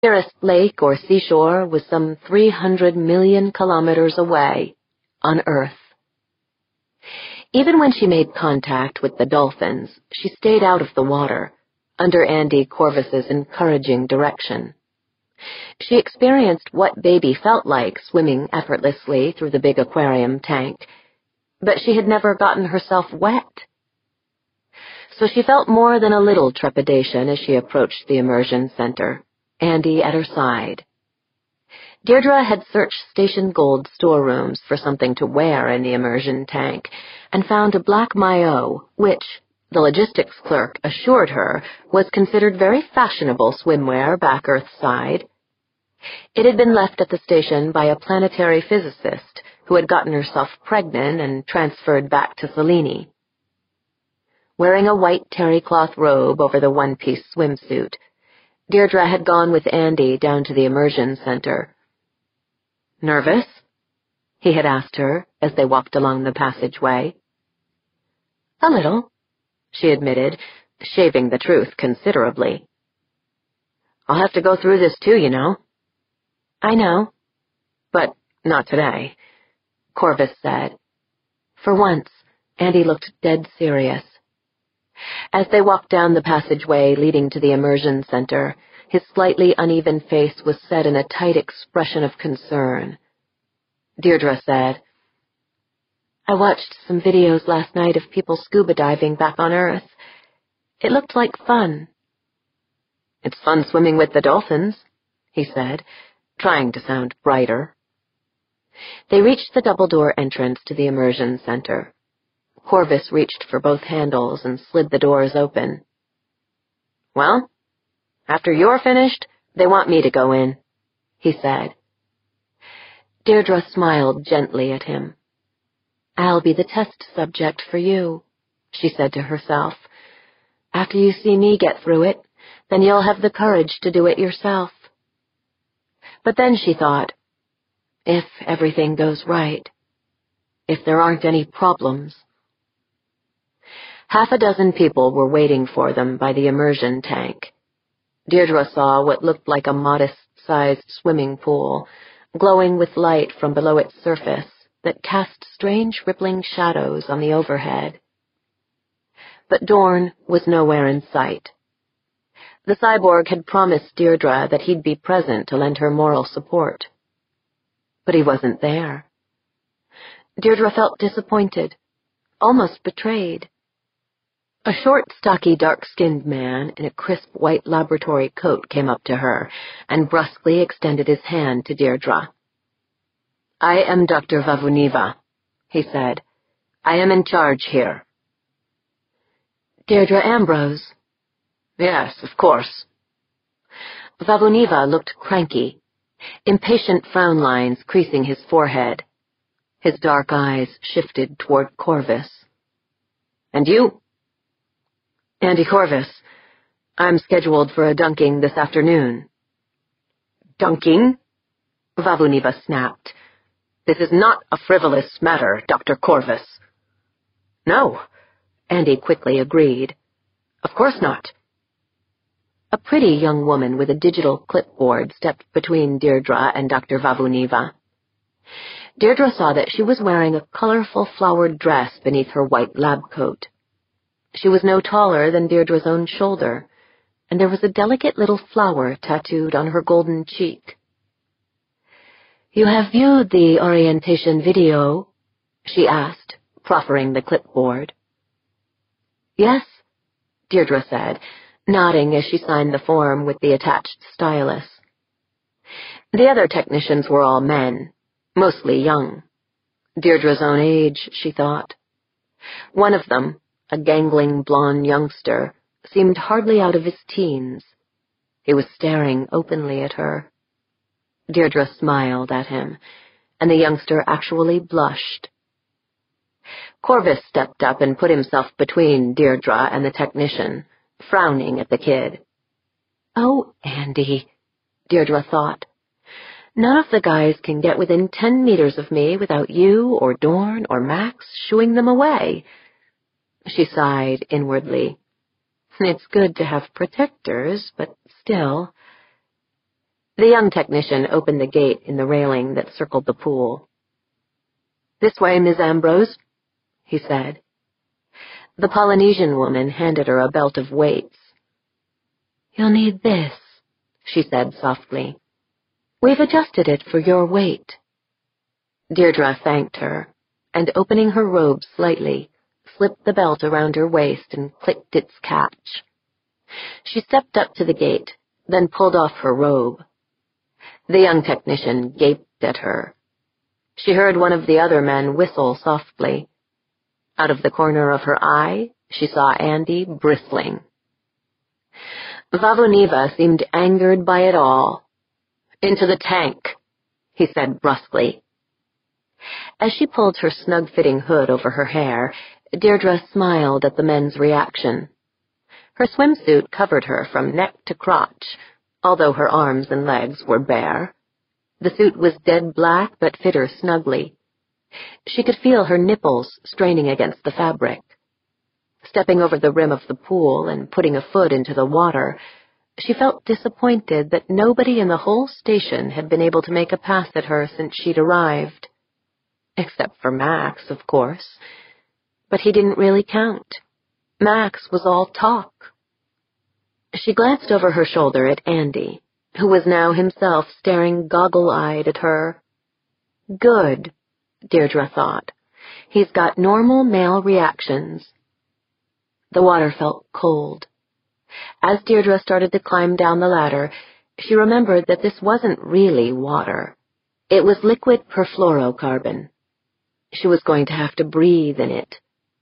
Nearest lake or seashore was some 300 million kilometers away, on Earth. Even when she made contact with the dolphins, she stayed out of the water, under Andy Corvus's encouraging direction. She experienced what baby felt like swimming effortlessly through the big aquarium tank, but she had never gotten herself wet. So she felt more than a little trepidation as she approached the immersion center, Andy at her side. Deirdre had searched Station Gold storerooms for something to wear in the immersion tank and found a black maillot, which, the logistics clerk assured her, was considered very fashionable swimwear back Earthside. It had been left at the station by a planetary physicist who had gotten herself pregnant and transferred back to Selene. Wearing a white terry-cloth robe over the one-piece swimsuit, Deirdre had gone with Andy down to the immersion center. "Nervous?" he had asked her as they walked along the passageway. "A little," she admitted, shaving the truth considerably. "I'll have to go through this too, you know." "I know." "But not today," Corvus said. For once, Andy looked dead serious. As they walked down the passageway leading to the immersion center, his slightly uneven face was set in a tight expression of concern. Deirdre said, "I watched some videos last night of people scuba diving back on Earth. It looked like fun." "It's fun swimming with the dolphins," he said, trying to sound brighter. They reached the double-door entrance to the immersion center. Corvus reached for both handles and slid the doors open. "Well, after you're finished, they want me to go in," he said. Deirdre smiled gently at him. "I'll be the test subject for you," she said to herself. "After you see me get through it, then you'll have the courage to do it yourself." But then she thought, if everything goes right, if there aren't any problems. Half a dozen people were waiting for them by the immersion tank. Deirdre saw what looked like a modest-sized swimming pool, glowing with light from below its surface that cast strange rippling shadows on the overhead. But Dorn was nowhere in sight. The cyborg had promised Deirdre that he'd be present to lend her moral support. But he wasn't there. Deirdre felt disappointed, almost betrayed. A short, stocky, dark-skinned man in a crisp white laboratory coat came up to her and brusquely extended his hand to Deirdre. "I am Dr. Vavuniva," he said. "I am in charge here." "Deirdre Ambrose." "Yes, of course." Vavuniva looked cranky, impatient frown lines creasing his forehead. His dark eyes shifted toward Corvus. "And you?" "Andy Corvus. I'm scheduled for a dunking this afternoon." "Dunking?" Vavuniva snapped. "This is not a frivolous matter, Dr. Corvus." "No," Andy quickly agreed. "Of course not." A pretty young woman with a digital clipboard stepped between Deirdre and Dr. Vavuniva. Deirdre saw that she was wearing a colorful flowered dress beneath her white lab coat. She was no taller than Deirdre's own shoulder, and there was a delicate little flower tattooed on her golden cheek. "You have viewed the orientation video?" she asked, proffering the clipboard. "Yes," Deirdre said, nodding as she signed the form with the attached stylus. The other technicians were all men, mostly young. Deirdre's own age, she thought. One of them, a gangling blond youngster, seemed hardly out of his teens. He was staring openly at her. Deirdre smiled at him, and the youngster actually blushed. Corvus stepped up and put himself between Deirdre and the technician, frowning at the kid. "Oh, Andy," Deirdre thought. "None of the guys can get within 10 meters of me without you or Dorn or Max shooing them away." She sighed inwardly. "It's good to have protectors, but still." The young technician opened the gate in the railing that circled the pool. "This way, Miss Ambrose," he said. The Polynesian woman handed her a belt of weights. "You'll need this," she said softly. "We've adjusted it for your weight." Deirdre thanked her, and opening her robe slightly, slipped the belt around her waist and clicked its catch. She stepped up to the gate, then pulled off her robe. The young technician gaped at her. She heard one of the other men whistle softly. Out of the corner of her eye, she saw Andy bristling. Vavuniva seemed angered by it all. "Into the tank," he said brusquely. As she pulled her snug-fitting hood over her hair, Deirdre smiled at the men's reaction. Her swimsuit covered her from neck to crotch, although her arms and legs were bare. The suit was dead black but fit her snugly. She could feel her nipples straining against the fabric. Stepping over the rim of the pool and putting a foot into the water, she felt disappointed that nobody in the whole station had been able to make a pass at her since she'd arrived. Except for Max, of course. But he didn't really count. Max was all talk. She glanced over her shoulder at Andy, who was now himself staring goggle-eyed at her. Good, Deirdre thought. He's got normal male reactions. The water felt cold. As Deirdre started to climb down the ladder, she remembered that this wasn't really water. It was liquid perfluorocarbon. She was going to have to breathe in it.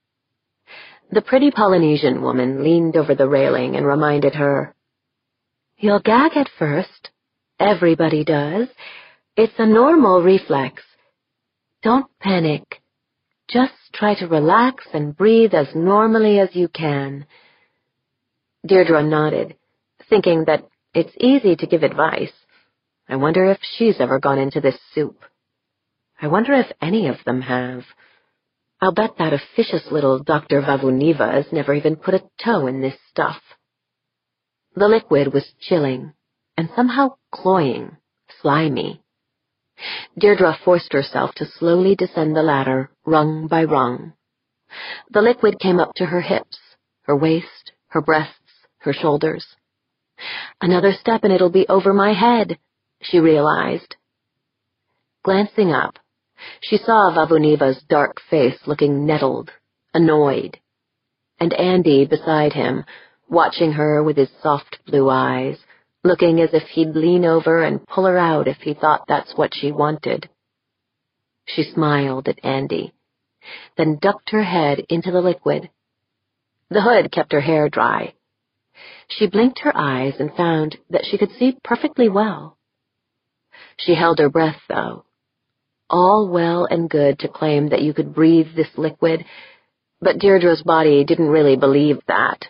The pretty Polynesian woman leaned over the railing and reminded her, "You'll gag at first. Everybody does. It's a normal reflex. Don't panic. Just try to relax and breathe as normally as you can." Deirdre nodded, thinking that it's easy to give advice. I wonder if she's ever gone into this soup. I wonder if any of them have. I'll bet that officious little Dr. Vavuniva has never even put a toe in this stuff. The liquid was chilling, and somehow cloying, slimy. Deirdre forced herself to slowly descend the ladder, rung by rung. The liquid came up to her hips, her waist, her breasts, her shoulders. Another step and it'll be over my head, she realized. Glancing up, she saw Vavuniva's dark face looking nettled, annoyed, and Andy beside him, watching her with his soft blue eyes, looking as if he'd lean over and pull her out if he thought that's what she wanted. She smiled at Andy, then ducked her head into the liquid. The hood kept her hair dry. She blinked her eyes and found that she could see perfectly well. She held her breath, though. All well and good to claim that you could breathe this liquid, but Deirdre's body didn't really believe that.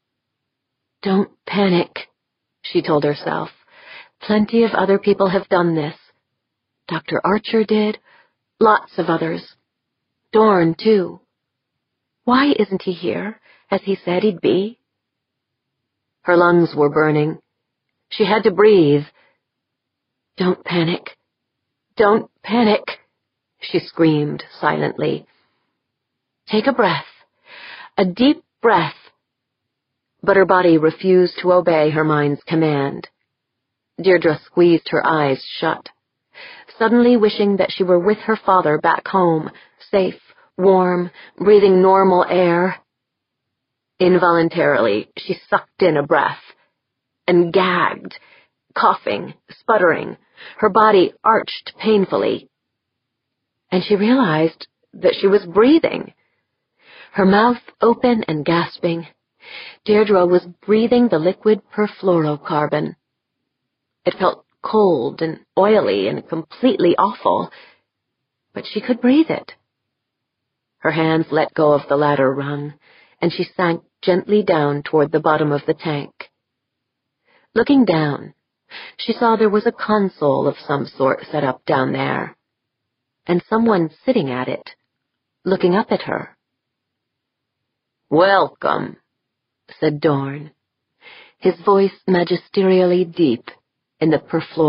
"Don't panic," she told herself. "Plenty of other people have done this. Dr. Archer did, lots of others. Dorn, too. Why isn't he here, as he said he'd be?" Her lungs were burning. She had to breathe. "Don't panic. Don't panic," she screamed silently. "Take a breath. A deep breath." But her body refused to obey her mind's command. Deirdre squeezed her eyes shut, suddenly wishing that she were with her father back home, safe, warm, breathing normal air. Involuntarily, she sucked in a breath and gagged, coughing, sputtering, her body arched painfully. And she realized that she was breathing. Her mouth open and gasping, Deirdre was breathing the liquid perfluorocarbon. It felt cold and oily and completely awful, but she could breathe it. Her hands let go of the ladder rung, and she sank gently down toward the bottom of the tank. Looking down, she saw there was a console of some sort set up down there, and someone sitting at it, looking up at her. "Welcome," said Dorn, his voice magisterially deep in the perfluorocarbon.